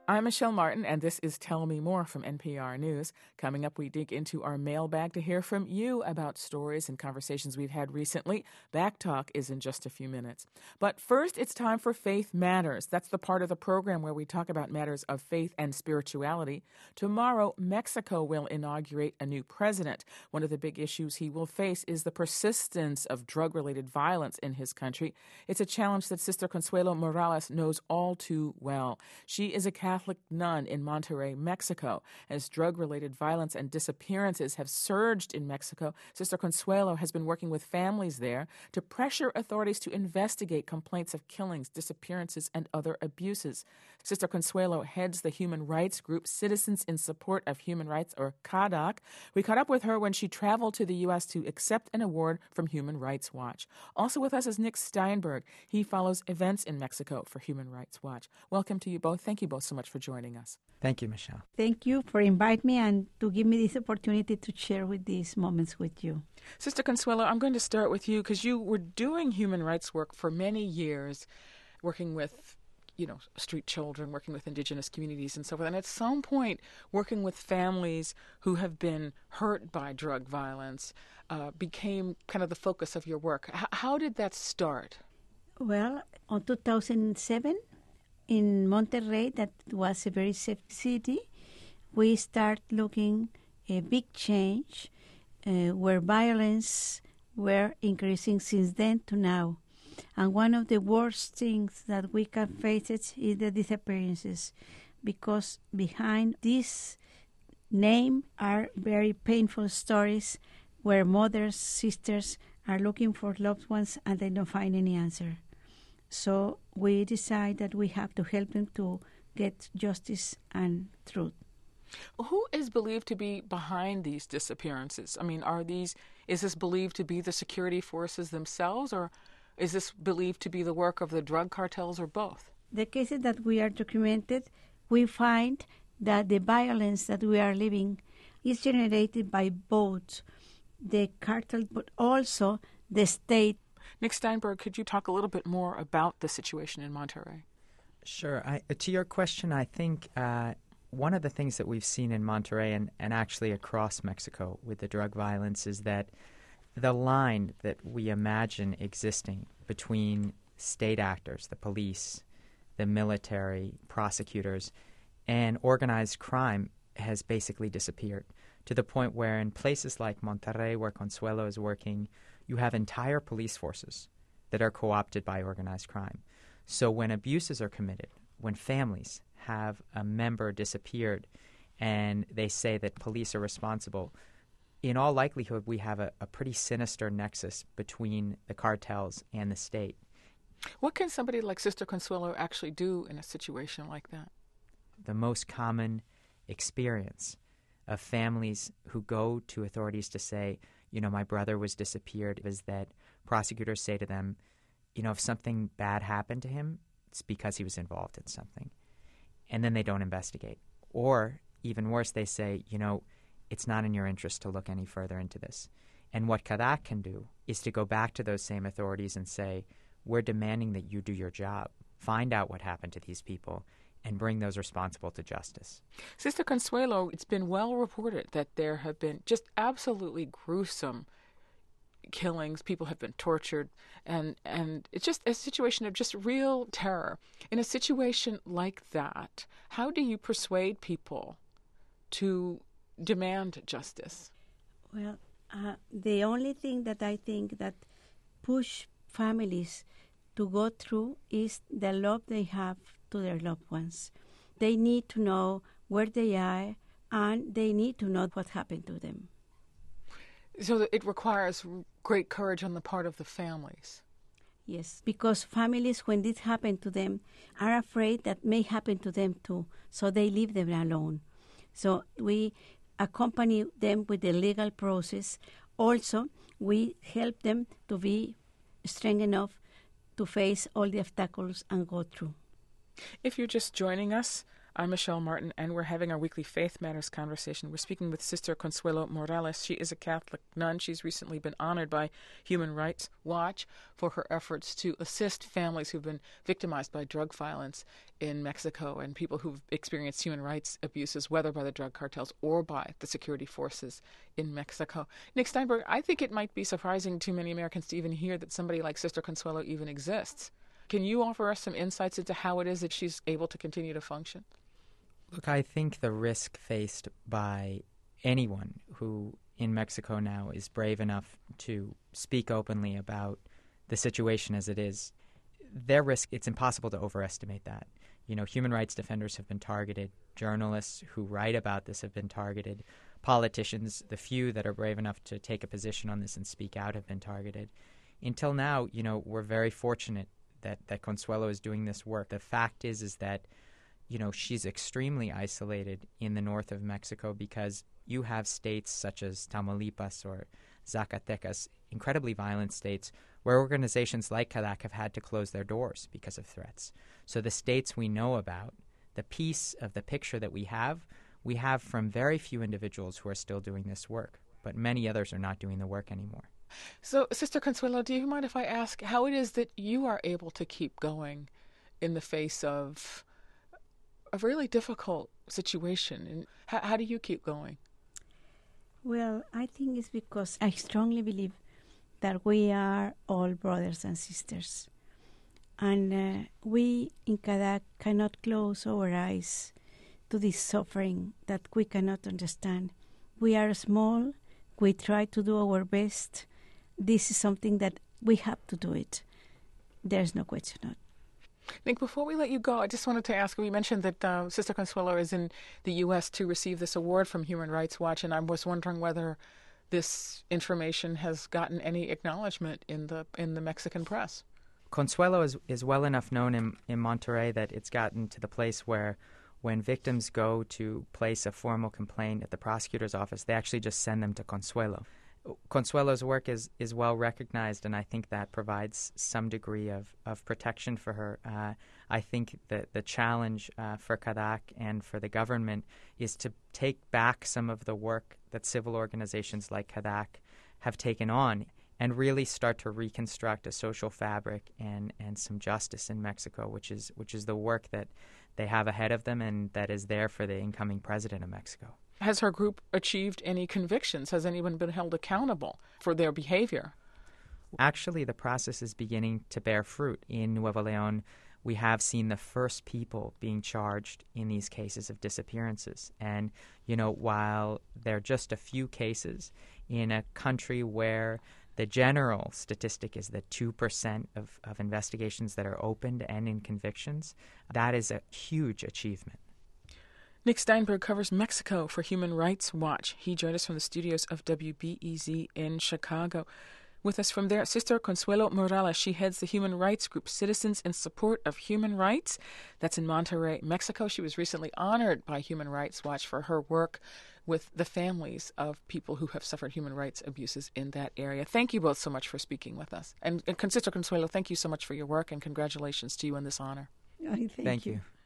I'm Michelle Martin, and this is Tell Me More from NPR News. Coming up, we dig into our mailbag to hear from you about stories and conversations we've had recently. Back Talk is in just a few minutes. But first, it's time for Faith Matters. That's the part of the program where we talk about matters of faith and spirituality. Tomorrow, Mexico will inaugurate a new president. One of the big issues he will face is the persistence of drug-related violence in his country. It's a challenge that Sister Consuelo Morales knows all too well. She is a Catholic nun in Monterrey, Mexico. As drug-related violence and disappearances have surged in Mexico, Sister Consuelo has been working with families there to pressure authorities to investigate complaints of killings, disappearances, and other abuses. Sister Consuelo heads the human rights group Citizens in Support of Human Rights, or CADAC. We caught up with her when she traveled to the U.S. to accept an award from Human Rights Watch. Also with us is Nick Steinberg. He follows events in Mexico for Human Rights Watch. Welcome to you both. Thank you both so much for joining us. Thank you, Michelle. Thank you for inviting me and to give me this opportunity to share with these moments with you. Sister Consuelo, I'm going to start with you because you were doing human rights work for many years, working with, street children, working with indigenous communities and so forth. And at some point, working with families who have been hurt by drug violence became kind of the focus of your work. How did that start? Well, in 2007, in Monterrey, that was a very safe city, we start looking a big change where violence were increasing since then to now. And one of the worst things that we can face is the disappearances, because behind this name are very painful stories where mothers, sisters are looking for loved ones and they don't find any answer. So we decide that we have to help them to get justice and truth. Who is believed to be behind these disappearances? I mean, is this believed to be the security forces themselves, or is this believed to be the work of the drug cartels, or both? The cases that we are documented, we find that the violence that we are living is generated by both the cartel but also the state. Nick Steinberg, could you talk a little bit more about the situation in Monterrey? Sure. To your question, I think one of the things that we've seen in Monterrey and actually across Mexico with the drug violence is that the line that we imagine existing between state actors, the police, the military, prosecutors, and organized crime has basically disappeared, to the point where in places like Monterrey, where Consuelo is working, you have entire police forces that are co-opted by organized crime. So when abuses are committed, when families have a member disappeared and they say that police are responsible, in all likelihood we have a pretty sinister nexus between the cartels and the state. What can somebody like Sister Consuelo actually do in a situation like that? The most common experience of families who go to authorities to say, my brother was disappeared, is that prosecutors say to them, if something bad happened to him, it's because he was involved in something. And then they don't investigate. Or, even worse, they say, it's not in your interest to look any further into this. And what CADAC can do is to go back to those same authorities and say, we're demanding that you do your job, find out what happened to these people, and bring those responsible to justice. Sister Consuelo, it's been well reported that there have been just absolutely gruesome killings. People have been tortured, and it's just a situation of just real terror. In a situation like that, how do you persuade people to demand justice? Well, the only thing that I think that push families to go through is the love they have to their loved ones. They need to know where they are, and they need to know what happened to them. So it requires great courage on the part of the families. Yes, because families, when this happened to them, are afraid that may happen to them too, so they leave them alone. So we accompany them with the legal process. Also, we help them to be strong enough to face all the obstacles and go through. If you're just joining us, I'm Michelle Martin, and we're having our weekly Faith Matters conversation. We're speaking with Sister Consuelo Morales. She is a Catholic nun. She's recently been honored by Human Rights Watch for her efforts to assist families who've been victimized by drug violence in Mexico and people who've experienced human rights abuses, whether by the drug cartels or by the security forces in Mexico. Nick Steinberg, I think it might be surprising to many Americans to even hear that somebody like Sister Consuelo even exists. Can you offer us some insights into how it is that she's able to continue to function? Look, I think the risk faced by anyone who in Mexico now is brave enough to speak openly about the situation as it is, their risk, it's impossible to overestimate that. You know, human rights defenders have been targeted. Journalists who write about this have been targeted. Politicians, the few that are brave enough to take a position on this and speak out, have been targeted. Until now, you know, we're very fortunate that Consuelo is doing this work. The fact is that, you know, she's extremely isolated in the north of Mexico because you have states such as Tamaulipas or Zacatecas, incredibly violent states, where organizations like CADAC have had to close their doors because of threats. So the states we know about, the piece of the picture that we have from very few individuals who are still doing this work, but many others are not doing the work anymore. So, Sister Consuelo, do you mind if I ask how it is that you are able to keep going in the face of a really difficult situation? And how do you keep going? Well, I think it's because I strongly believe that we are all brothers and sisters. And we in CADAC cannot close our eyes to this suffering that we cannot understand. We are small. We try to do our best. This is something that we have to do it. There's no question on it. Nick, before we let you go, I just wanted to ask, we mentioned that Sister Consuelo is in the U.S. to receive this award from Human Rights Watch, and I was wondering whether this information has gotten any acknowledgement in the Mexican press. Consuelo is well enough known in Monterrey that it's gotten to the place where when victims go to place a formal complaint at the prosecutor's office, they actually just send them to Consuelo. Consuelo's work is well recognized, and I think that provides some degree of protection for her. I think that the challenge for CADAC and for the government is to take back some of the work that civil organizations like CADAC have taken on and really start to reconstruct a social fabric and some justice in Mexico, which is the work that they have ahead of them and that is there for the incoming president of Mexico. Has her group achieved any convictions? Has anyone been held accountable for their behavior? Actually, the process is beginning to bear fruit. In Nuevo León, we have seen the first people being charged in these cases of disappearances. And, you know, while there are just a few cases in a country where the general statistic is that 2% of investigations that are opened end in convictions, that is a huge achievement. Nick Steinberg covers Mexico for Human Rights Watch. He joined us from the studios of WBEZ in Chicago. With us from there, Sister Consuelo Morales. She heads the human rights group Citizens in Support of Human Rights. That's in Monterrey, Mexico. She was recently honored by Human Rights Watch for her work with the families of people who have suffered human rights abuses in that area. Thank you both so much for speaking with us. And Sister Consuelo, thank you so much for your work, and congratulations to you on this honor. Thank you.